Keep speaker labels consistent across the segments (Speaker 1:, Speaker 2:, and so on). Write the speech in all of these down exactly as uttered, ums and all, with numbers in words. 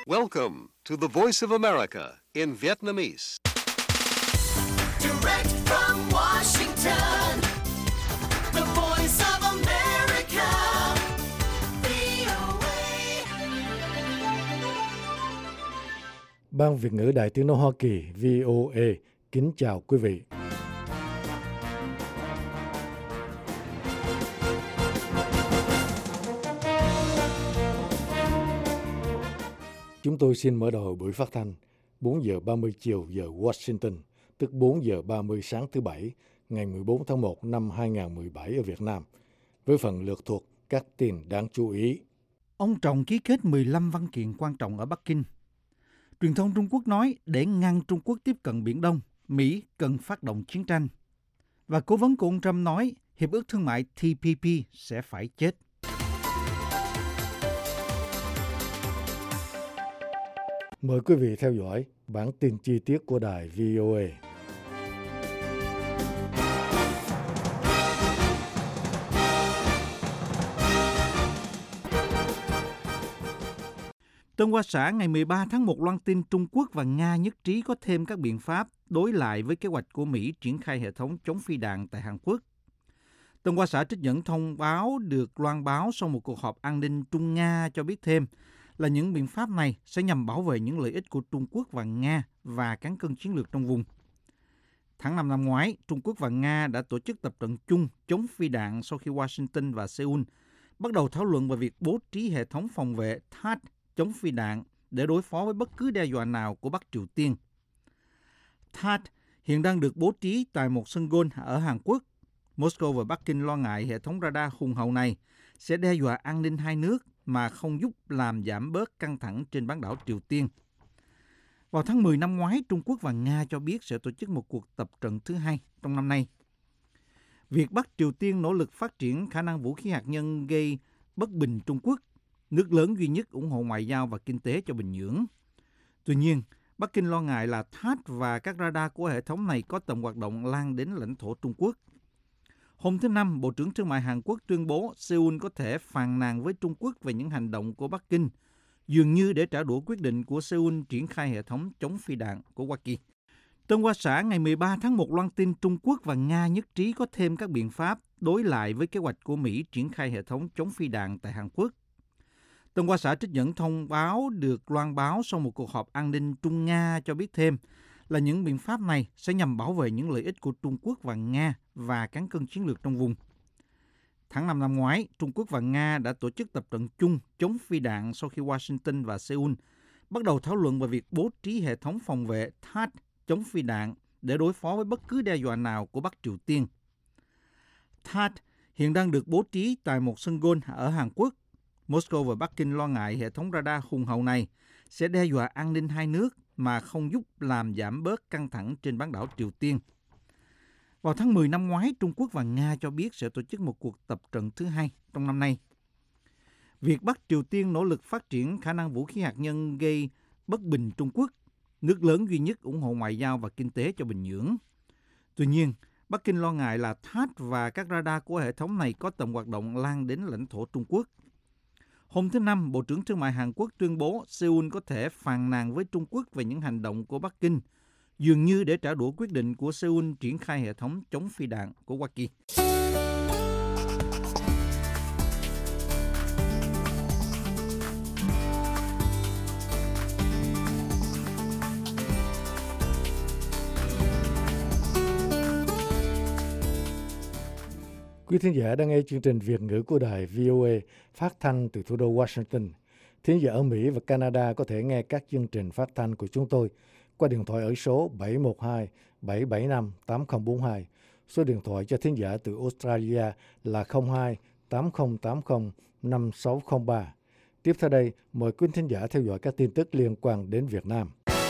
Speaker 1: Welcome to the Voice of America in Vietnamese.
Speaker 2: Direct from Washington, the Voice of America, vê o a.
Speaker 3: Ban Việt ngữ Đài Tiếng nói Hoa Kỳ vê o a kính chào quý vị. Chúng tôi xin mở đầu buổi phát thanh bốn giờ ba mươi chiều giờ Washington, tức bốn giờ ba mươi sáng thứ Bảy, ngày mười bốn tháng một năm hai nghìn không trăm mười bảy ở Việt Nam, với phần lược thuộc các tin đáng chú ý.
Speaker 4: Ông Trọng ký kết mười lăm văn kiện quan trọng ở Bắc Kinh. Truyền thông Trung Quốc nói để ngăn Trung Quốc tiếp cận Biển Đông, Mỹ cần phát động chiến tranh. Và cố vấn của ông Trump nói Hiệp ước Thương mại T P P sẽ phải chết.
Speaker 3: Mời quý vị theo dõi bản tin chi tiết của đài vê o a.
Speaker 4: Tân Hoa Xã ngày mười ba tháng một loan tin Trung Quốc và Nga nhất trí có thêm các biện pháp đối lại với kế hoạch của Mỹ triển khai hệ thống chống phi đạn tại Hàn Quốc. Tân Hoa Xã trích dẫn thông báo được loan báo sau một cuộc họp an ninh Trung-Nga cho biết thêm là những biện pháp này sẽ nhằm bảo vệ những lợi ích của Trung Quốc và Nga và cán cân chiến lược trong vùng. Tháng năm năm ngoái, Trung Quốc và Nga đã tổ chức tập trận chung chống phi đạn sau khi Washington và Seoul bắt đầu thảo luận về việc bố trí hệ thống phòng vệ T A D chống phi đạn để đối phó với bất cứ đe dọa nào của Bắc Triều Tiên. T A D hiện đang được bố trí tại một sân golf ở Hàn Quốc. Moscow và Bắc Kinh lo ngại hệ thống radar hùng hậu này sẽ đe dọa an ninh hai nước mà không giúp làm giảm bớt căng thẳng trên bán đảo Triều Tiên. Vào tháng mười năm ngoái, Trung Quốc và Nga cho biết sẽ tổ chức một cuộc tập trận thứ hai trong năm nay. Việc Bắc Triều Tiên nỗ lực phát triển khả năng vũ khí hạt nhân gây bất bình Trung Quốc, nước lớn duy nhất ủng hộ ngoại giao và kinh tế cho Bình Nhưỡng. Tuy nhiên, Bắc Kinh lo ngại là T A D và các radar của hệ thống này có tầm hoạt động lan đến lãnh thổ Trung Quốc. Hôm thứ Năm, Bộ trưởng Thương mại Hàn Quốc tuyên bố Seoul có thể phàn nàn với Trung Quốc về những hành động của Bắc Kinh, dường như để trả đũa quyết định của Seoul triển khai hệ thống chống phi đạn của Hoa Kỳ. Tân Hoa Xã ngày mười ba tháng một loan tin Trung Quốc và Nga nhất trí có thêm các biện pháp đối lại với kế hoạch của Mỹ triển khai hệ thống chống phi đạn tại Hàn Quốc. Tân Hoa Xã trích dẫn thông báo được loan báo sau một cuộc họp an ninh Trung-Nga cho biết thêm là những biện pháp này sẽ nhằm bảo vệ những lợi ích của Trung Quốc và Nga và cán cân chiến lược trong vùng. Tháng năm năm ngoái, Trung Quốc và Nga đã tổ chức tập trận chung chống phi đạn sau khi Washington và Seoul bắt đầu thảo luận về việc bố trí hệ thống phòng vệ T A D chống phi đạn để đối phó với bất cứ đe dọa nào của Bắc Triều Tiên. T A D hiện đang được bố trí tại một sân golf ở Hàn Quốc. Moscow và Bắc Kinh lo ngại hệ thống radar hùng hậu này sẽ đe dọa an ninh hai nước mà không giúp làm giảm bớt căng thẳng trên bán đảo Triều Tiên. Vào tháng mười năm ngoái, Trung Quốc và Nga cho biết sẽ tổ chức một cuộc tập trận thứ hai trong năm nay. Việc Bắc Triều Tiên nỗ lực phát triển khả năng vũ khí hạt nhân gây bất bình Trung Quốc, nước lớn duy nhất ủng hộ ngoại giao và kinh tế cho Bình Nhưỡng. Tuy nhiên, Bắc Kinh lo ngại là T A D và các radar của hệ thống này có tầm hoạt động lan đến lãnh thổ Trung Quốc. Hôm thứ Năm, Bộ trưởng Thương mại Hàn Quốc tuyên bố Seoul có thể phàn nàn với Trung Quốc về những hành động của Bắc Kinh, dường như để trả đũa quyết định của Seoul triển khai hệ thống chống phi đạn của Hoa Kỳ.
Speaker 3: Quý thính giả đang nghe chương trình Việt ngữ của đài vê o a phát thanh từ thủ đô Washington. Thính giả ở Mỹ và Canada có thể nghe các chương trình phát thanh của chúng tôi qua điện thoại ở số bảy một hai bảy bảy năm tám không bốn hai. Số điện thoại cho thính giả từ Australia là không hai tám không tám không năm sáu không ba. Tiếp theo đây, mời quý thính giả theo dõi các tin tức liên quan đến Việt Nam.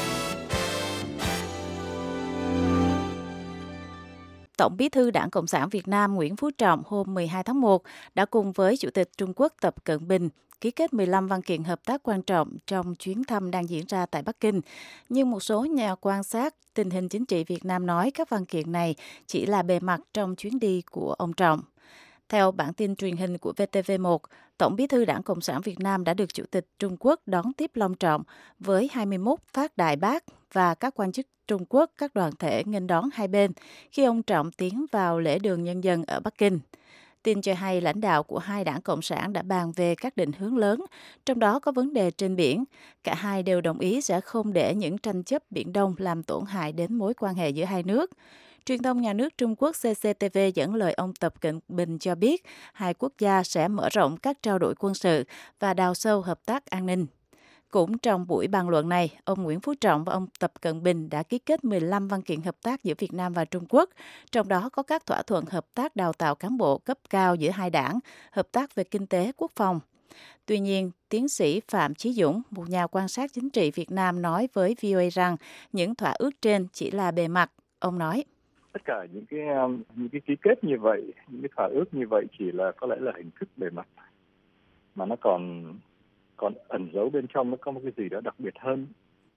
Speaker 5: Tổng Bí thư Đảng Cộng sản Việt Nam Nguyễn Phú Trọng hôm mười hai tháng một đã cùng với Chủ tịch Trung Quốc Tập Cận Bình ký kết mười lăm văn kiện hợp tác quan trọng trong chuyến thăm đang diễn ra tại Bắc Kinh. Nhưng một số nhà quan sát tình hình chính trị Việt Nam nói các văn kiện này chỉ là bề mặt trong chuyến đi của ông Trọng. Theo bản tin truyền hình của vê tê vê một, Tổng bí thư Đảng Cộng sản Việt Nam đã được Chủ tịch Trung Quốc đón tiếp long trọng với hai mươi mốt phát đại bác và các quan chức Trung Quốc, các đoàn thể nghênh đón hai bên khi ông Trọng tiến vào lễ đường nhân dân ở Bắc Kinh. Tin cho hay lãnh đạo của hai đảng Cộng sản đã bàn về các định hướng lớn, trong đó có vấn đề trên biển. Cả hai đều đồng ý sẽ không để những tranh chấp Biển Đông làm tổn hại đến mối quan hệ giữa hai nước. Truyền thông nhà nước Trung Quốc xê xê tê vê dẫn lời ông Tập Cận Bình cho biết hai quốc gia sẽ mở rộng các trao đổi quân sự và đào sâu hợp tác an ninh. Cũng trong buổi bàn luận này, ông Nguyễn Phú Trọng và ông Tập Cận Bình đã ký kết mười lăm văn kiện hợp tác giữa Việt Nam và Trung Quốc, trong đó có các thỏa thuận hợp tác đào tạo cán bộ cấp cao giữa hai đảng, hợp tác về kinh tế, quốc phòng. Tuy nhiên, tiến sĩ Phạm Chí Dũng, một nhà quan sát chính trị Việt Nam nói với vê o a rằng những thỏa ước trên chỉ là bề mặt. Ông nói,
Speaker 6: tất cả những cái um, những cái ký kết như vậy, những cái thỏa ước như vậy chỉ là có lẽ là hình thức bề mặt, mà nó còn còn ẩn giấu bên trong nó có một cái gì đó đặc biệt hơn.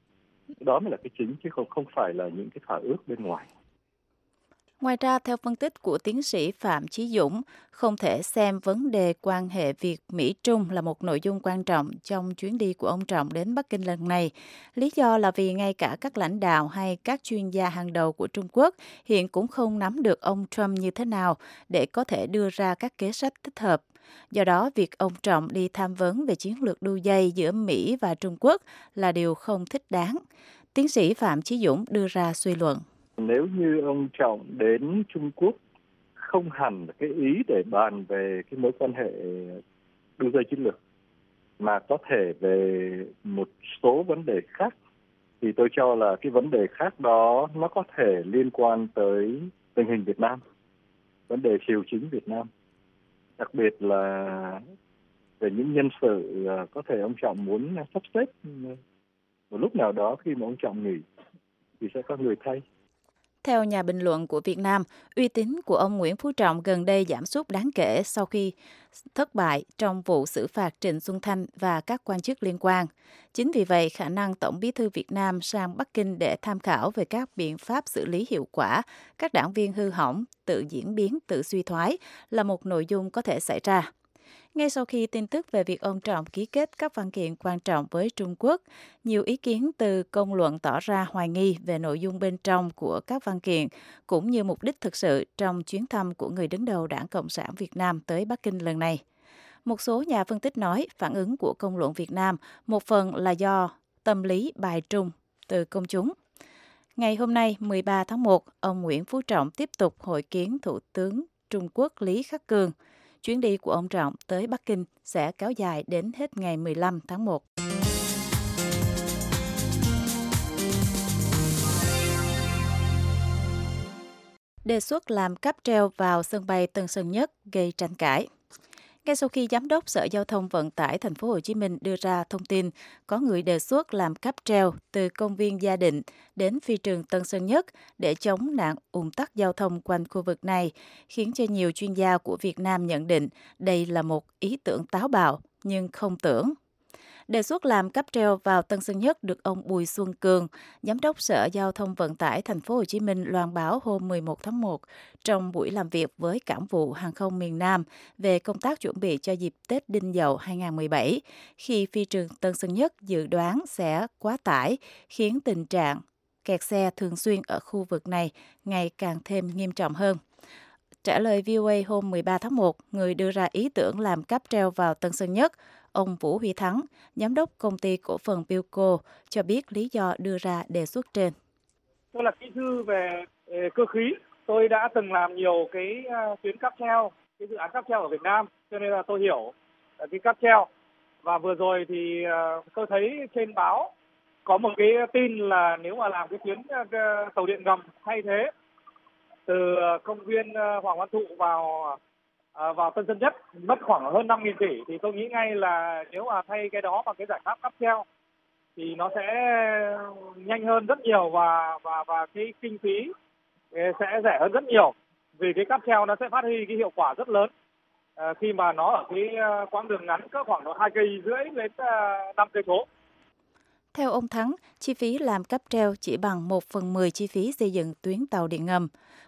Speaker 6: Đó mới là cái chính, chứ không không phải là những cái thỏa ước bên ngoài.
Speaker 5: Ngoài ra, theo phân tích của tiến sĩ Phạm Chí Dũng, không thể xem vấn đề quan hệ Việt-Mỹ-Trung là một nội dung quan trọng trong chuyến đi của ông Trọng đến Bắc Kinh lần này. Lý do là vì ngay cả các lãnh đạo hay các chuyên gia hàng đầu của Trung Quốc hiện cũng không nắm được ông Trump như thế nào để có thể đưa ra các kế sách thích hợp. Do đó, việc ông Trọng đi tham vấn về chiến lược đu dây giữa Mỹ và Trung Quốc là điều không thích đáng. Tiến sĩ Phạm Chí Dũng đưa ra suy luận.
Speaker 6: Nếu như ông Trọng đến Trung Quốc không hẳn là cái ý để bàn về cái mối quan hệ đu dây chiến lược, mà có thể về một số vấn đề khác, thì tôi cho là cái vấn đề khác đó nó có thể liên quan tới tình hình Việt Nam, vấn đề triều chính Việt Nam. Đặc biệt là về những nhân sự có thể ông Trọng muốn sắp xếp một lúc nào đó khi mà ông Trọng nghỉ thì sẽ có người thay.
Speaker 5: Theo nhà bình luận của Việt Nam, uy tín của ông Nguyễn Phú Trọng gần đây giảm sút đáng kể sau khi thất bại trong vụ xử phạt Trịnh Xuân Thanh và các quan chức liên quan. Chính vì vậy, khả năng Tổng bí thư Việt Nam sang Bắc Kinh để tham khảo về các biện pháp xử lý hiệu quả các đảng viên hư hỏng, tự diễn biến, tự suy thoái là một nội dung có thể xảy ra. Ngay sau khi tin tức về việc ông Trọng ký kết các văn kiện quan trọng với Trung Quốc, nhiều ý kiến từ công luận tỏ ra hoài nghi về nội dung bên trong của các văn kiện, cũng như mục đích thực sự trong chuyến thăm của người đứng đầu Đảng Cộng sản Việt Nam tới Bắc Kinh lần này. Một số nhà phân tích nói phản ứng của công luận Việt Nam một phần là do tâm lý bài trung từ công chúng. Ngày hôm nay, mười ba tháng một, ông Nguyễn Phú Trọng tiếp tục hội kiến Thủ tướng Trung Quốc Lý Khắc Cường. Chuyến đi của ông Trọng tới Bắc Kinh sẽ kéo dài đến hết ngày mười lăm tháng một. Đề xuất làm cáp treo vào sân bay Tân Sơn Nhất gây tranh cãi. Ngay sau khi Giám đốc Sở Giao thông Vận tải Thành phố Hồ Chí Minh đưa ra thông tin có người đề xuất làm cáp treo từ công viên Gia Định đến phi trường Tân Sơn Nhất để chống nạn ùn tắc giao thông quanh khu vực này, khiến cho nhiều chuyên gia của Việt Nam nhận định đây là một ý tưởng táo bạo nhưng không tưởng. Đề xuất làm cáp treo vào Tân Sơn Nhất được ông Bùi Xuân Cường, Giám đốc Sở Giao thông Vận tải Thành phố Hồ Chí Minh loan báo hôm mười một tháng một trong buổi làm việc với Cảng vụ Hàng không miền Nam về công tác chuẩn bị cho dịp Tết Đinh Dậu hai không một bảy, khi phi trường Tân Sơn Nhất dự đoán sẽ quá tải, khiến tình trạng kẹt xe thường xuyên ở khu vực này ngày càng thêm nghiêm trọng hơn. Trả lời vê o a hôm mười ba tháng một, người đưa ra ý tưởng làm cáp treo vào Tân Sơn Nhất, ông Vũ Huy Thắng, Giám đốc Công ty Cổ phần Bilco, cho biết lý do đưa ra đề xuất trên.
Speaker 7: Tôi là kỹ sư về cơ khí. Tôi đã từng làm nhiều cái tuyến cáp treo, cái dự án cáp treo ở Việt Nam, cho nên là tôi hiểu cái cáp treo. Và vừa rồi thì tôi thấy trên báo có một cái tin là nếu mà làm cái tuyến tàu điện ngầm thay thế từ công viên Hoàng Văn Thụ vào vào Tân Sơn Nhất mất khoảng hơn năm nghìn tỷ, thì tôi nghĩ ngay là nếu mà thay cái đó bằng cái giải pháp cáp treo thì nó sẽ nhanh hơn rất nhiều và và và cái kinh phí sẽ rẻ hơn rất nhiều, vì cái cáp treo nó sẽ phát huy cái hiệu quả rất lớn à, khi mà nó ở cái quãng đường ngắn cỡ khoảng độ hai cây rưỡi đến năm cây số.
Speaker 5: Theo ông Thắng, chi phí làm cáp treo chỉ bằng một phần mười chi phí xây dựng tuyến tàu điện ngầm.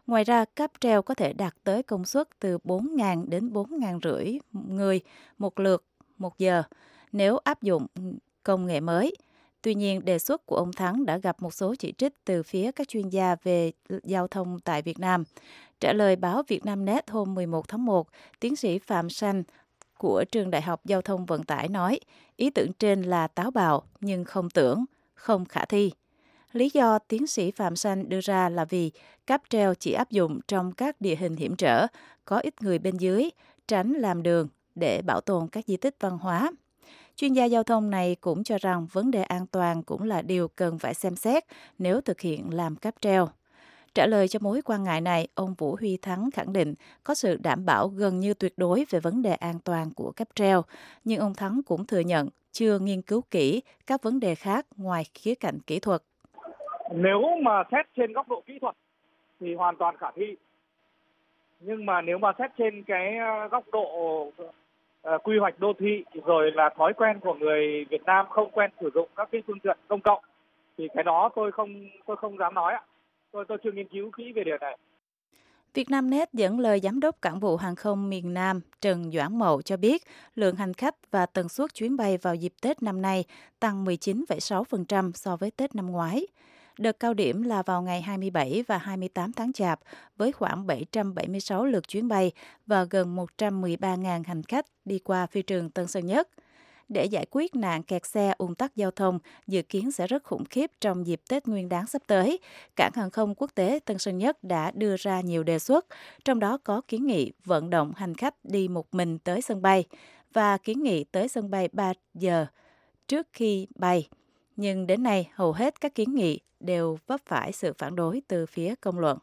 Speaker 5: Ngoài ra, cáp treo có thể đạt tới công suất từ bốn nghìn đến bốn nghìn rưỡi người một lượt một giờ nếu áp dụng công nghệ mới. Tuy nhiên, đề xuất của ông Thắng đã gặp một số chỉ trích từ phía các chuyên gia về giao thông tại Việt Nam. Trả lời báo Vietnamnet hôm mười một tháng một, tiến sĩ Phạm Sanh của Trường Đại học Giao thông Vận tải nói, ý tưởng trên là táo bạo nhưng không tưởng, không khả thi. Lý do tiến sĩ Phạm Sanh đưa ra là vì cáp treo chỉ áp dụng trong các địa hình hiểm trở, có ít người bên dưới, tránh làm đường để bảo tồn các di tích văn hóa. Chuyên gia giao thông này cũng cho rằng vấn đề an toàn cũng là điều cần phải xem xét nếu thực hiện làm cáp treo. Trả lời cho mối quan ngại này, ông Vũ Huy Thắng khẳng định có sự đảm bảo gần như tuyệt đối về vấn đề an toàn của cáp treo, nhưng ông Thắng cũng thừa nhận chưa nghiên cứu kỹ các vấn đề khác ngoài khía cạnh kỹ thuật.
Speaker 7: Nếu mà xét trên góc độ kỹ thuật thì hoàn toàn khả thi. Nhưng mà nếu mà xét trên cái góc độ uh, quy hoạch đô thị rồi là thói quen của người Việt Nam không quen sử dụng các cái phương tiện công cộng thì cái đó tôi không tôi không dám nói ạ. Tôi tôi chưa nghiên cứu kỹ về điều này.
Speaker 5: Vietnamnet dẫn lời Giám đốc Cảng vụ Hàng không miền Nam Trần Doãn Mậu cho biết lượng hành khách và tần suất chuyến bay vào dịp Tết năm nay tăng mười chín phẩy sáu phần trăm so với Tết năm ngoái. Đợt cao điểm là vào ngày hai mươi bảy và hai mươi tám tháng Chạp với khoảng bảy trăm bảy mươi sáu lượt chuyến bay và gần một trăm mười ba nghìn hành khách đi qua phi trường Tân Sơn Nhất. Để giải quyết nạn kẹt xe ùn tắc giao thông dự kiến sẽ rất khủng khiếp trong dịp Tết Nguyên đán sắp tới, Cảng hàng không quốc tế Tân Sơn Nhất đã đưa ra nhiều đề xuất, trong đó có kiến nghị vận động hành khách đi một mình tới sân bay và kiến nghị tới sân bay ba giờ trước khi bay. Nhưng đến nay, hầu hết các kiến nghị đều vấp phải sự phản đối từ phía công luận.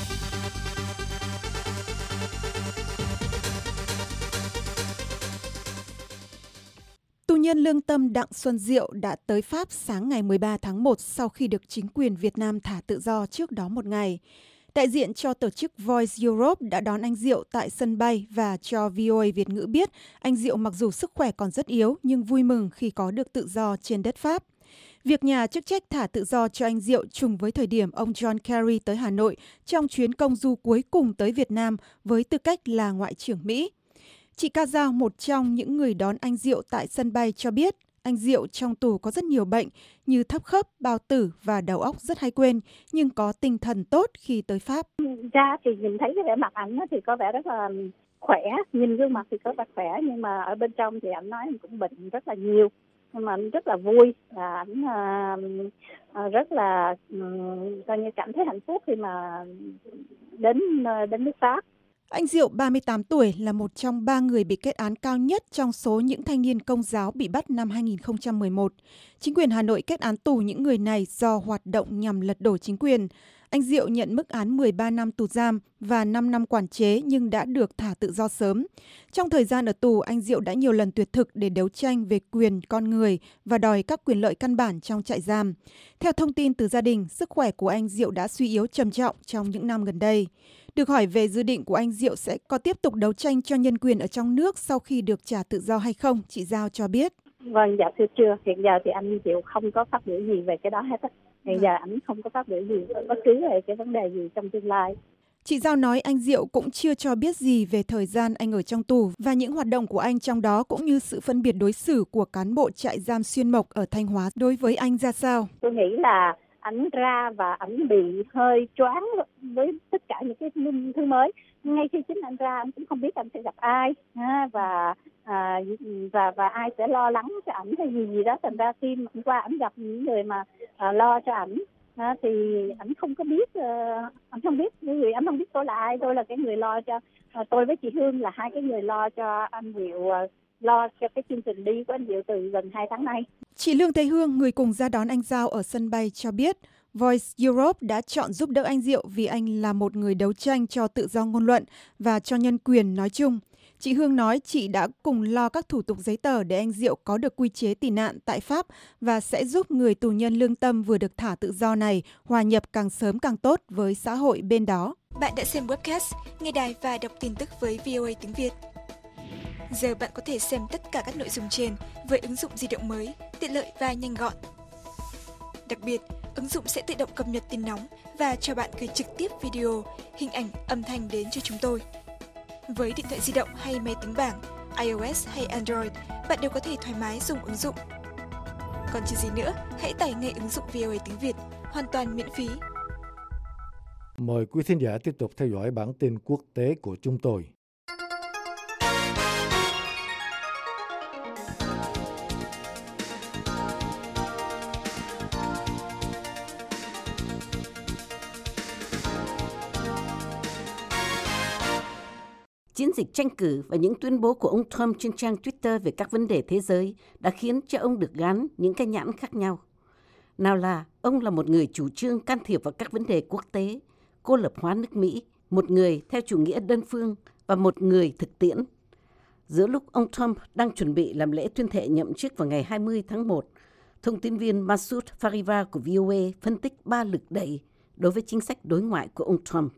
Speaker 8: Tù nhân lương tâm Đặng Xuân Diệu đã tới Pháp sáng ngày mười ba tháng một sau khi được chính quyền Việt Nam thả tự do trước đó một ngày. Đại diện cho tổ chức Voice Europe đã đón anh Diệu tại sân bay và cho vê o a Việt ngữ biết anh Diệu mặc dù sức khỏe còn rất yếu nhưng vui mừng khi có được tự do trên đất Pháp. Việc nhà chức trách thả tự do cho anh Diệu trùng với thời điểm ông John Kerry tới Hà Nội trong chuyến công du cuối cùng tới Việt Nam với tư cách là Ngoại trưởng Mỹ. Chị Ca Giao, một trong những người đón anh Diệu tại sân bay cho biết, anh Diệu trong tù có rất nhiều bệnh như thấp khớp, bao tử và đầu óc rất hay quên, nhưng có tinh thần tốt khi tới Pháp.
Speaker 9: Ra thì nhìn thấy cái vẻ mặt ảnh thì có vẻ rất là khỏe, nhìn gương mặt thì có vẻ khỏe, nhưng mà ở bên trong thì ảnh nói anh cũng bệnh rất là nhiều. Nhưng mà anh rất là vui và ảnh uh, rất là um, coi như cảm thấy hạnh phúc khi mà đến uh, đến nước Pháp.
Speaker 8: Anh Diệu, ba mươi tám tuổi, là một trong ba người bị kết án cao nhất trong số những thanh niên Công giáo bị bắt năm hai nghìn không trăm mười một. Chính quyền Hà Nội kết án tù những người này do hoạt động nhằm lật đổ chính quyền. Anh Diệu nhận mức án mười ba năm tù giam và năm năm quản chế nhưng đã được thả tự do sớm. Trong thời gian ở tù, anh Diệu đã nhiều lần tuyệt thực để đấu tranh về quyền con người và đòi các quyền lợi căn bản trong trại giam. Theo thông tin từ gia đình, sức khỏe của anh Diệu đã suy yếu trầm trọng trong những năm gần đây. Được hỏi về dự định của anh Diệu sẽ có tiếp tục đấu tranh cho nhân quyền ở trong nước sau khi được trả tự do hay không, chị Giao cho biết.
Speaker 9: Vâng, dạ thưa chưa. Hiện giờ thì anh Diệu không có phát biểu gì về cái đó hết. Hiện giờ anh không có phát biểu gì bất cứ về cái vấn đề gì trong tương lai.
Speaker 8: Chị Giao nói anh Diệu cũng chưa cho biết gì về thời gian anh ở trong tù và những hoạt động của anh trong đó, cũng như sự phân biệt đối xử của cán bộ trại giam Xuyên Mộc ở Thanh Hóa đối với anh ra sao.
Speaker 9: Tôi nghĩ là ảnh ra và ảnh bị hơi choáng với tất cả những cái thứ mới. Ngay khi chính anh ra, anh cũng không biết anh sẽ gặp ai và à, và và ai sẽ lo lắng cho ảnh hay gì gì đó. Thành ra khi hôm qua ảnh gặp những người mà à, lo cho ảnh à, thì ảnh không có biết, uh, ảnh không biết những người, ảnh không biết tôi là ai. Tôi là cái người lo cho uh, tôi với chị Hương là hai cái người lo cho anh Diệu, uh, lo cho cái chương trình đi của anh Diệu từ gần hai tháng nay.
Speaker 8: Chị Lương Thế Hương, người cùng ra đón anh Giao ở sân bay cho biết, Voice Europe đã chọn giúp đỡ anh Diệu vì anh là một người đấu tranh cho tự do ngôn luận và cho nhân quyền nói chung. Chị Hương nói chị đã cùng lo các thủ tục giấy tờ để anh Diệu có được quy chế tị nạn tại Pháp và sẽ giúp người tù nhân lương tâm vừa được thả tự do này hòa nhập càng sớm càng tốt với xã hội bên đó.
Speaker 10: Bạn đã xem webcast, nghe đài và đọc tin tức với vê o a tiếng Việt. Giờ bạn có thể xem tất cả các nội dung trên với ứng dụng di động mới, tiện lợi và nhanh gọn. Đặc biệt, Ứng dụng sẽ tự động cập nhật tin nóng và cho bạn gửi trực tiếp video, hình ảnh, âm thanh đến cho chúng tôi. Với điện thoại di động hay máy tính bảng, iOS hay Android, bạn đều có thể thoải mái dùng ứng dụng. Còn chờ gì nữa, hãy tải ngay ứng dụng vê o a tiếng Việt, hoàn toàn miễn phí.
Speaker 3: Mời quý thính giả tiếp tục theo dõi bản tin quốc tế của chúng tôi.
Speaker 11: Chiến dịch tranh cử và những tuyên bố của ông Trump trên trang Twitter về các vấn đề thế giới đã khiến cho ông được gắn những cái nhãn khác nhau. Nào là ông là một người chủ trương can thiệp vào các vấn đề quốc tế, cô lập hóa nước Mỹ, một người theo chủ nghĩa đơn phương và một người thực tiễn. Giữa lúc ông Trump đang chuẩn bị làm lễ tuyên thệ nhậm chức vào ngày hai mươi tháng một, thông tin viên Masood Fariva của vê o a phân tích ba lực đẩy đối với chính sách đối ngoại của ông Trump.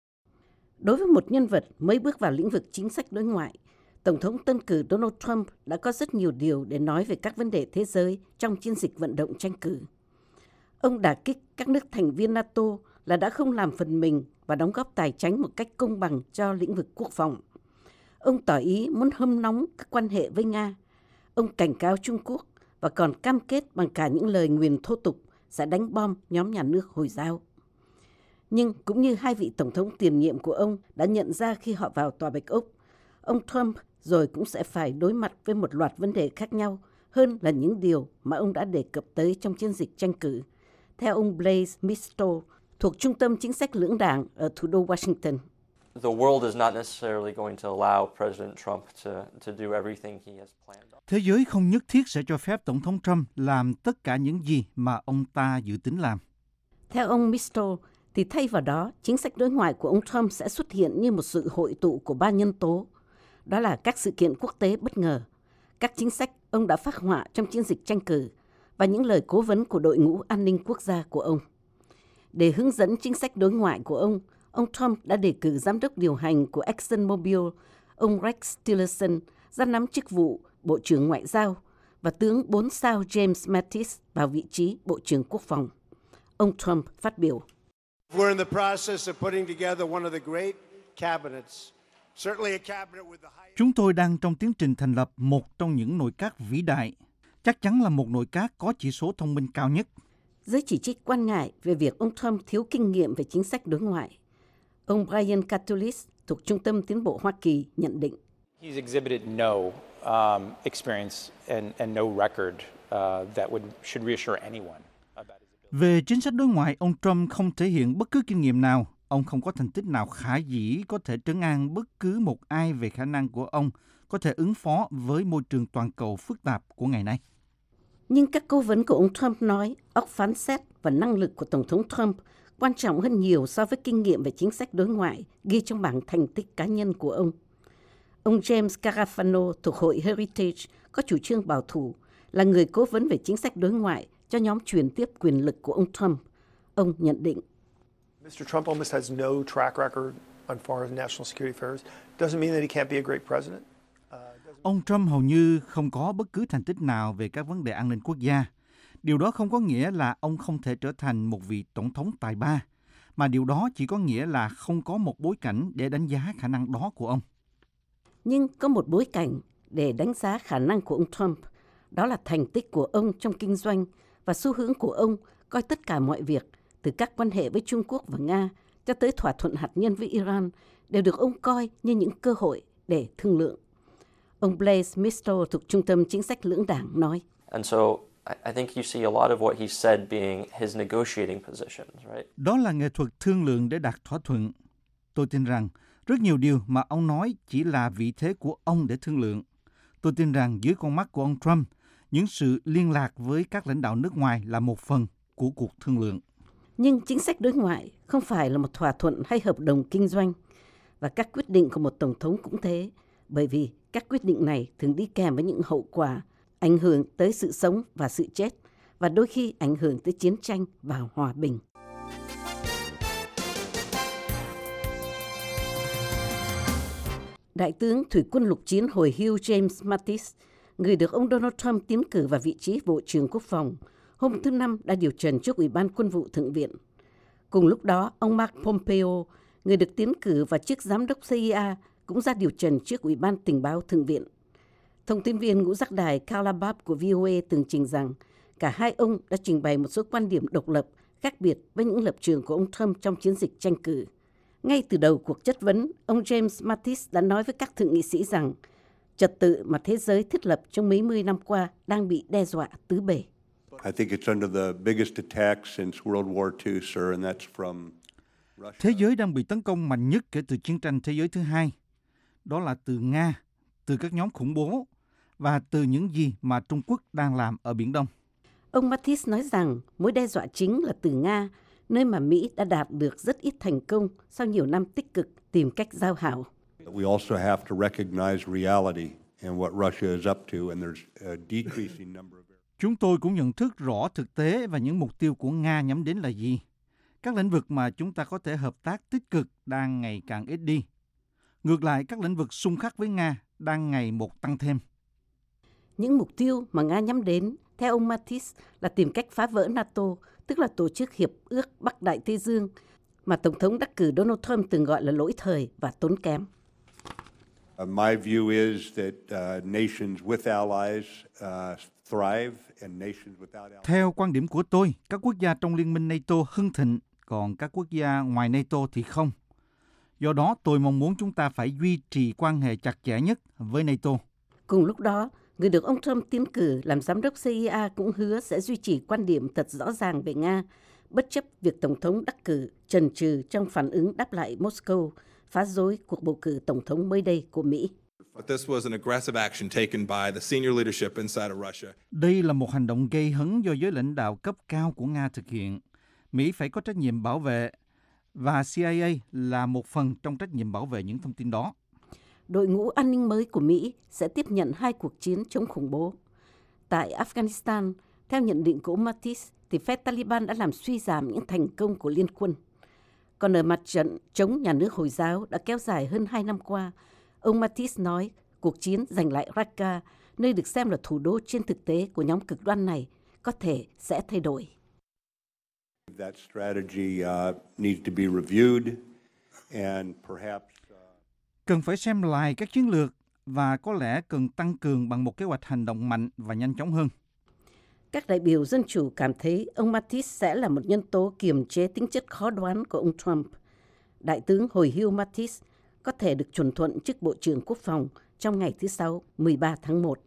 Speaker 11: Đối với một nhân vật mới bước vào lĩnh vực chính sách đối ngoại, Tổng thống tân cử Donald Trump đã có rất nhiều điều để nói về các vấn đề thế giới trong chiến dịch vận động tranh cử. Ông đả kích các nước thành viên NATO là đã không làm phần mình và đóng góp tài chánh một cách công bằng cho lĩnh vực quốc phòng. Ông tỏ ý muốn hâm nóng các quan hệ với Nga. Ông cảnh cáo Trung Quốc và còn cam kết bằng cả những lời nguyền thô tục sẽ đánh bom nhóm nhà nước Hồi giáo. Nhưng cũng như hai vị tổng thống tiền nhiệm của ông đã nhận ra khi họ vào Tòa Bạch Ốc, ông Trump rồi cũng sẽ phải đối mặt với một loạt vấn đề khác nhau hơn là những điều mà ông đã đề cập tới trong chiến dịch tranh cử. Theo ông Blaise Mistral, thuộc Trung tâm Chính sách Lưỡng Đảng ở thủ đô Washington.
Speaker 12: The world is not necessarily going to allow President Trump to, to do everything he has planned.
Speaker 4: Thế giới không nhất thiết sẽ cho phép Tổng thống Trump làm tất cả những gì mà ông ta dự tính làm.
Speaker 11: Theo ông Mistral, thì thay vào đó, chính sách đối ngoại của ông Trump sẽ xuất hiện như một sự hội tụ của ba nhân tố. Đó là các sự kiện quốc tế bất ngờ, các chính sách ông đã phác họa trong chiến dịch tranh cử và những lời cố vấn của đội ngũ an ninh quốc gia của ông. Để hướng dẫn chính sách đối ngoại của ông, ông Trump đã đề cử giám đốc điều hành của ExxonMobil, ông Rex Tillerson, ra nắm chức vụ Bộ trưởng Ngoại giao và tướng bốn sao James Mattis vào vị trí Bộ trưởng Quốc phòng. Ông Trump phát biểu.
Speaker 13: We're in the process of putting together one of the great cabinets. Certainly a cabinet with the highest...
Speaker 4: Chúng tôi đang trong tiến trình thành lập một trong những nội các vĩ đại, chắc chắn là một nội các có chỉ số thông minh cao nhất.
Speaker 11: Giới chỉ trích quan ngại về việc ông Trump thiếu kinh nghiệm về chính sách đối ngoại. Ông Brian Katulis thuộc Trung tâm Tiến bộ Hoa Kỳ nhận định.
Speaker 14: He's exhibited no um, experience and, and no record uh, that would should reassure anyone.
Speaker 4: Về chính sách đối ngoại, ông Trump không thể hiện bất cứ kinh nghiệm nào. Ông không có thành tích nào khả dĩ có thể trấn an bất cứ một ai về khả năng của ông có thể ứng phó với môi trường toàn cầu phức tạp của ngày nay.
Speaker 11: Nhưng các cố vấn của ông Trump nói óc phán xét và năng lực của Tổng thống Trump quan trọng hơn nhiều so với kinh nghiệm về chính sách đối ngoại ghi trong bảng thành tích cá nhân của ông. Ông James Carafano thuộc Hội Heritage có chủ trương bảo thủ, là người cố vấn về chính sách đối ngoại cho nhóm truyền tiếp quyền lực của ông Trump. Ông nhận định.
Speaker 15: mister Trump almost has no track record on foreign national security affairs. Doesn't mean that he can't be a great president.
Speaker 4: Ông Trump hầu như không có bất cứ thành tích nào về các vấn đề an ninh quốc gia. Điều đó không có nghĩa là ông không thể trở thành một vị tổng thống tài ba, mà điều đó chỉ có nghĩa là không có một bối cảnh để đánh giá khả năng đó của ông.
Speaker 11: Nhưng có một bối cảnh để đánh giá khả năng của ông Trump, đó là thành tích của ông trong kinh doanh và xu hướng của ông coi tất cả mọi việc, từ các quan hệ với Trung Quốc và Nga cho tới thỏa thuận hạt nhân với Iran, đều được ông coi như những cơ hội để thương lượng. Ông Blaise Mistral thuộc Trung tâm Chính sách Lưỡng Đảng nói.
Speaker 12: And so I think you see a lot of what he said being his negotiating positions, right?
Speaker 4: Đó là nghệ thuật thương lượng để đạt thỏa thuận. Tôi tin rằng rất nhiều điều mà ông nói chỉ là vị thế của ông để thương lượng. Tôi tin rằng dưới con mắt của ông Trump, những sự liên lạc với các lãnh đạo nước ngoài là một phần của cuộc thương lượng.
Speaker 11: Nhưng chính sách đối ngoại không phải là một thỏa thuận hay hợp đồng kinh doanh. Và các quyết định của một tổng thống cũng thế, bởi vì các quyết định này thường đi kèm với những hậu quả, ảnh hưởng tới sự sống và sự chết, và đôi khi ảnh hưởng tới chiến tranh và hòa bình. Đại tướng Thủy quân lục chiến hồi hưu James Mattis, người được ông Donald Trump tiến cử vào vị trí Bộ trưởng Quốc phòng, hôm thứ Năm đã điều trần trước Ủy ban Quân vụ Thượng viện. Cùng lúc đó, ông Mark Pompeo, người được tiến cử vào chức giám đốc xê i a, cũng ra điều trần trước Ủy ban Tình báo Thượng viện. Thông tin viên ngũ giác đài Carla Babb của vê o a tường trình rằng cả hai ông đã trình bày một số quan điểm độc lập, khác biệt với những lập trường của ông Trump trong chiến dịch tranh cử. Ngay từ đầu cuộc chất vấn, ông James Mattis đã nói với các thượng nghị sĩ rằng trật tự mà thế giới thiết lập trong mấy mươi năm qua đang bị đe dọa tứ bề.
Speaker 16: I think it's under the biggest attack since World War Two, sir, and that's from Russia.
Speaker 4: Thế giới đang bị tấn công mạnh nhất kể từ chiến tranh thế giới thứ hai. Đó là từ Nga, từ các nhóm khủng bố và từ những gì mà Trung Quốc đang làm ở Biển Đông.
Speaker 11: Ông Mattis nói rằng mối đe dọa chính là từ Nga, nơi mà Mỹ đã đạt được rất ít thành công sau nhiều năm tích cực tìm cách giao hảo.
Speaker 16: We also have to recognize reality and what Russia is up to, and there's a decreasing number of.
Speaker 4: Chúng tôi cũng nhận thức rõ thực tế và những mục tiêu của Nga nhắm đến là gì. Các lĩnh vực mà chúng ta có thể hợp tác tích cực đang ngày càng ít đi. Ngược lại, các lĩnh vực xung khắc với Nga đang ngày một tăng thêm.
Speaker 11: Những mục tiêu mà Nga nhắm đến, theo ông Mattis, là tìm cách phá vỡ NATO, tức là Tổ chức Hiệp ước Bắc Đại Tây Dương, mà Tổng thống đắc cử Donald Trump từng gọi là lỗi thời và tốn kém.
Speaker 16: Uh, my view is that uh, nations with allies uh, thrive and nations without allies.
Speaker 4: Theo quan điểm của tôi, các quốc gia trong liên minh NATO hưng thịnh, còn các quốc gia ngoài NATO thì không. Do đó, tôi mong muốn chúng ta phải duy trì quan hệ chặt chẽ nhất với NATO.
Speaker 11: Cùng lúc đó, người được ông Trump tiến cử làm giám đốc xê i a cũng hứa sẽ duy trì quan điểm thật rõ ràng về Nga, bất chấp việc Tổng thống đắc cử chần chừ trong phản ứng đáp lại Moscow, phá rối cuộc bầu cử Tổng thống mới đây của Mỹ.
Speaker 4: Đây là một hành động gây hấn do giới lãnh đạo cấp cao của Nga thực hiện. Mỹ phải có trách nhiệm bảo vệ, và xê i a là một phần trong trách nhiệm bảo vệ những thông tin đó.
Speaker 11: Đội ngũ an ninh mới của Mỹ sẽ tiếp nhận hai cuộc chiến chống khủng bố. Tại Afghanistan, theo nhận định của ông Mattis, thì phe Taliban đã làm suy giảm những thành công của liên quân. Còn ở mặt trận chống nhà nước Hồi giáo đã kéo dài hơn hai năm qua, ông Mattis nói cuộc chiến giành lại Raqqa, nơi được xem là thủ đô trên thực tế của nhóm cực đoan này, có thể sẽ thay đổi.
Speaker 16: That strategy uh, needs to be reviewed and perhaps uh...
Speaker 4: cần phải xem lại các chiến lược và có lẽ cần tăng cường bằng một kế hoạch hành động mạnh và nhanh chóng hơn.
Speaker 11: Các đại biểu Dân Chủ cảm thấy ông Mattis sẽ là một nhân tố kiềm chế tính chất khó đoán của ông Trump. Đại tướng hồi hưu Mattis có thể được chuẩn thuận chức Bộ trưởng Quốc phòng trong ngày thứ Sáu, mười ba tháng một.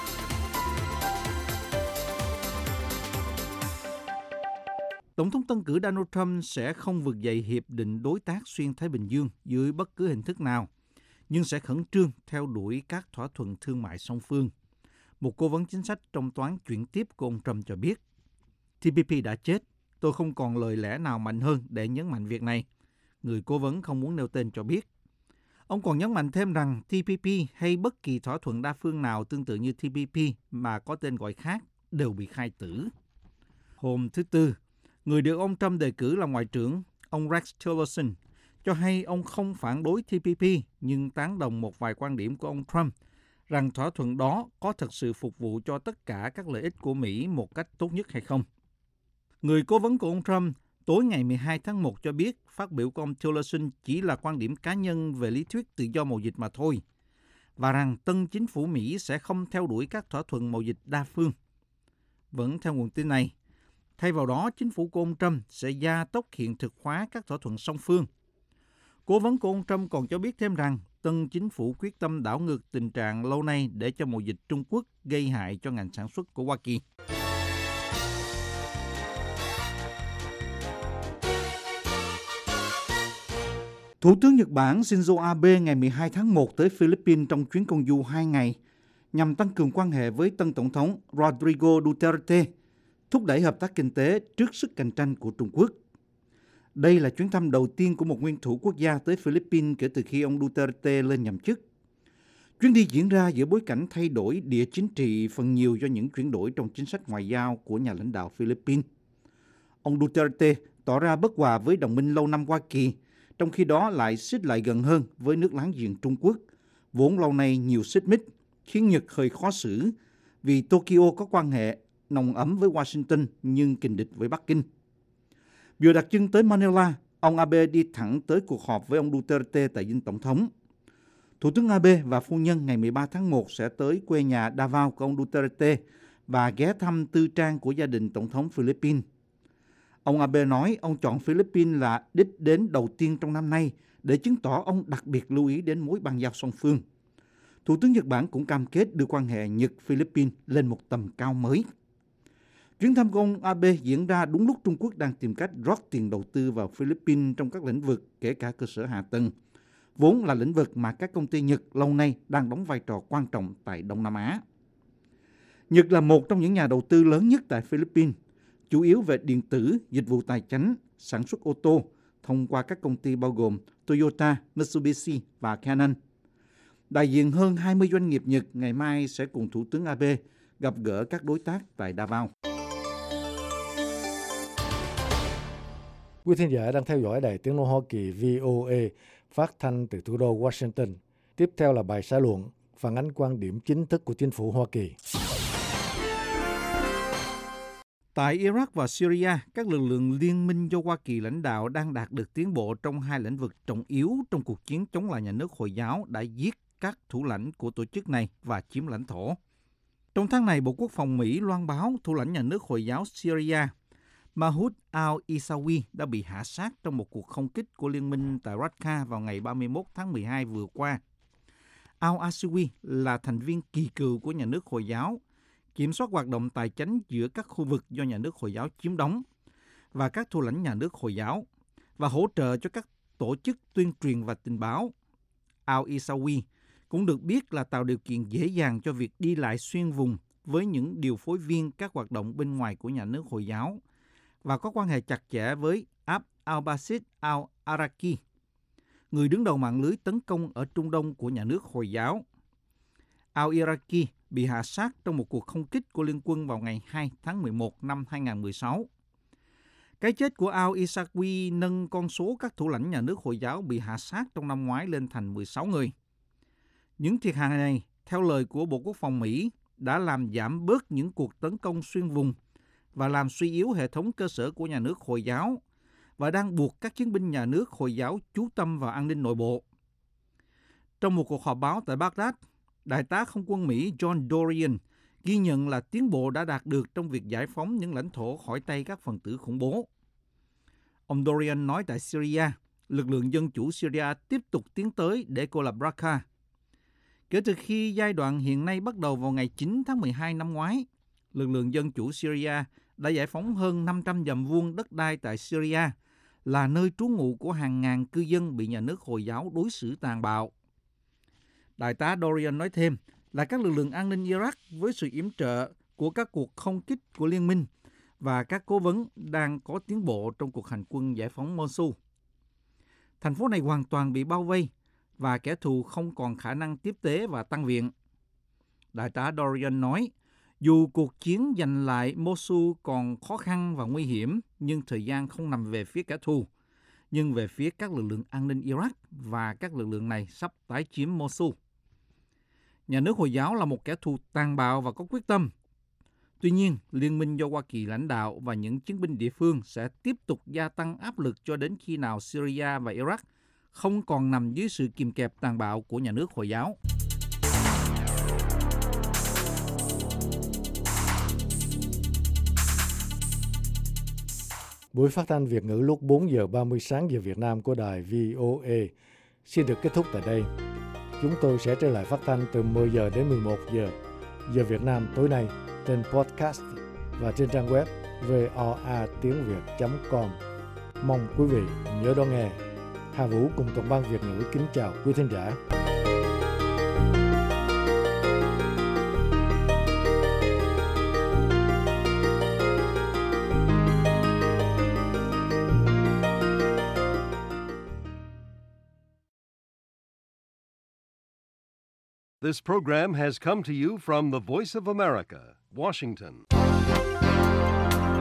Speaker 4: Tổng thống tân cử Donald Trump sẽ không vực dậy Hiệp định Đối tác Xuyên Thái Bình Dương dưới bất cứ hình thức nào, nhưng sẽ khẩn trương theo đuổi các thỏa thuận thương mại song phương. Một cố vấn chính sách trong toán chuyển tiếp của ông Trump cho biết, tê pê pê đã chết, tôi không còn lời lẽ nào mạnh hơn để nhấn mạnh việc này. Người cố vấn không muốn nêu tên cho biết. Ông còn nhấn mạnh thêm rằng tê pê pê hay bất kỳ thỏa thuận đa phương nào tương tự như tê pê pê mà có tên gọi khác đều bị khai tử. Hôm thứ Tư, người được ông Trump đề cử làm Ngoại trưởng, ông Rex Tillerson, cho hay ông không phản đối tê pê pê nhưng tán đồng một vài quan điểm của ông Trump rằng thỏa thuận đó có thật sự phục vụ cho tất cả các lợi ích của Mỹ một cách tốt nhất hay không. Người cố vấn của ông Trump tối ngày mười hai tháng một cho biết phát biểu của ông Tillerson chỉ là quan điểm cá nhân về lý thuyết tự do mậu dịch mà thôi, và rằng tân chính phủ Mỹ sẽ không theo đuổi các thỏa thuận mậu dịch đa phương. Vẫn theo nguồn tin này, thay vào đó chính phủ của ông Trump sẽ gia tốc hiện thực hóa các thỏa thuận song phương. Cố vấn của ông Trump còn cho biết thêm rằng tân chính phủ quyết tâm đảo ngược tình trạng lâu nay để cho mậu dịch Trung Quốc gây hại cho ngành sản xuất của Hoa Kỳ. Thủ tướng Nhật Bản Shinzo Abe ngày mười hai tháng một tới Philippines trong chuyến công du hai ngày nhằm tăng cường quan hệ với tân Tổng thống Rodrigo Duterte, thúc đẩy hợp tác kinh tế trước sức cạnh tranh của Trung Quốc. Đây là chuyến thăm đầu tiên của một nguyên thủ quốc gia tới Philippines kể từ khi ông Duterte lên nhậm chức. Chuyến đi diễn ra giữa bối cảnh thay đổi địa chính trị phần nhiều do những chuyển đổi trong chính sách ngoại giao của nhà lãnh đạo Philippines. Ông Duterte tỏ ra bất hòa với đồng minh lâu năm Hoa Kỳ, trong khi đó lại xích lại gần hơn với nước láng giềng Trung Quốc, vốn lâu nay nhiều xích mích, khiến Nhật hơi khó xử vì Tokyo có quan hệ nồng ấm với Washington nhưng kình địch với Bắc Kinh. Vừa đặt chân tới Manila, ông Abe đi thẳng tới cuộc họp với ông Duterte tại dinh tổng thống. Thủ tướng Abe và phu nhân ngày mười ba tháng một sẽ tới quê nhà Davao của ông Duterte và ghé thăm tư trang của gia đình tổng thống Philippines. Ông Abe nói ông chọn Philippines là đích đến đầu tiên trong năm nay để chứng tỏ ông đặc biệt lưu ý đến mối bang giao song phương. Thủ tướng Nhật Bản cũng cam kết đưa quan hệ Nhật-Philippines lên một tầm cao mới. Chuyến thăm của ông Abe diễn ra đúng lúc Trung Quốc đang tìm cách rót tiền đầu tư vào Philippines trong các lĩnh vực kể cả cơ sở hạ tầng, vốn là lĩnh vực mà các công ty Nhật lâu nay đang đóng vai trò quan trọng tại Đông Nam Á. Nhật là một trong những nhà đầu tư lớn nhất tại Philippines, chủ yếu về điện tử, dịch vụ tài chính, sản xuất ô tô, thông qua các công ty bao gồm Toyota, Mitsubishi và Canon. Đại diện hơn hai mươi doanh nghiệp Nhật ngày mai sẽ cùng Thủ tướng Abe gặp gỡ các đối tác tại Davao.
Speaker 3: Quý thính giả đang theo dõi Đài Tiếng nói Hoa Kỳ vê o a phát thanh từ thủ đô Washington. Tiếp theo là bài xã luận phản ánh quan điểm chính thức của chính phủ Hoa Kỳ.
Speaker 4: Tại Iraq và Syria, các lực lượng liên minh do Hoa Kỳ lãnh đạo đang đạt được tiến bộ trong hai lĩnh vực trọng yếu trong cuộc chiến chống lại nhà nước Hồi giáo đã giết các thủ lãnh của tổ chức này và chiếm lãnh thổ. Trong tháng này, Bộ Quốc phòng Mỹ loan báo thủ lãnh nhà nước Hồi giáo Syria Mahmoud al-Isawi đã bị hạ sát trong một cuộc không kích của liên minh tại Raqqa vào ngày ba mươi mốt tháng mười hai vừa qua. Al-Isawi là thành viên kỳ cựu của nhà nước Hồi giáo, kiểm soát hoạt động tài chính giữa các khu vực do nhà nước Hồi giáo chiếm đóng và các thủ lãnh nhà nước Hồi giáo và hỗ trợ cho các tổ chức tuyên truyền và tình báo. Al-Isawi cũng được biết là tạo điều kiện dễ dàng cho việc đi lại xuyên vùng với những điều phối viên các hoạt động bên ngoài của nhà nước Hồi giáo và có quan hệ chặt chẽ với Abd al-Basit al-Araki, người đứng đầu mạng lưới tấn công ở Trung Đông của nhà nước Hồi giáo. Al-Iraqi bị hạ sát trong một cuộc không kích của liên quân vào ngày hai tháng mười một năm hai nghìn không trăm mười sáu. Cái chết của Al-Isawi nâng con số các thủ lãnh nhà nước Hồi giáo bị hạ sát trong năm ngoái lên thành mười sáu người. Những thiệt hại này, theo lời của Bộ Quốc phòng Mỹ, đã làm giảm bớt những cuộc tấn công xuyên vùng và làm suy yếu hệ thống cơ sở của nhà nước Hồi giáo và đang buộc các chiến binh nhà nước Hồi giáo chú tâm vào an ninh nội bộ. Trong một cuộc họp báo tại Baghdad, Đại tá không quân Mỹ John Dorian ghi nhận là tiến bộ đã đạt được trong việc giải phóng những lãnh thổ khỏi tay các phần tử khủng bố. Ông Dorian nói tại Syria, lực lượng dân chủ Syria tiếp tục tiến tới để cô lập Raqqa. Kể từ khi giai đoạn hiện nay bắt đầu vào ngày chín tháng mười hai năm ngoái, lực lượng dân chủ Syria đã giải phóng hơn năm trăm dặm vuông đất đai tại Syria, là nơi trú ngụ của hàng ngàn cư dân bị nhà nước Hồi giáo đối xử tàn bạo. Đại tá Dorian nói thêm là các lực lượng an ninh Iraq với sự yểm trợ của các cuộc không kích của liên minh và các cố vấn đang có tiến bộ trong cuộc hành quân giải phóng Mosul. Thành phố này hoàn toàn bị bao vây và kẻ thù không còn khả năng tiếp tế và tăng viện. Đại tá Dorian nói, dù cuộc chiến giành lại Mosul còn khó khăn và nguy hiểm, nhưng thời gian không nằm về phía kẻ thù, nhưng về phía các lực lượng an ninh Iraq và các lực lượng này sắp tái chiếm Mosul. Nhà nước Hồi giáo là một kẻ thù tàn bạo và có quyết tâm. Tuy nhiên, liên minh do Hoa Kỳ lãnh đạo và những chiến binh địa phương sẽ tiếp tục gia tăng áp lực cho đến khi nào Syria và Iraq không còn nằm dưới sự kìm kẹp tàn bạo của nhà nước Hồi giáo.
Speaker 3: Buổi phát thanh Việt ngữ lúc bốn giờ ba mươi sáng giờ Việt Nam của đài vê o a xin được kết thúc tại đây. Chúng tôi sẽ trở lại phát thanh từ mười giờ đến mười một giờ giờ Việt Nam tối nay trên podcast và trên trang web voa tiếng việt chấm com. Mong quý vị nhớ đón nghe. Hà Vũ cùng toàn ban Việt ngữ kính chào quý thính giả.
Speaker 1: This program has come to you from the Voice of America, Washington.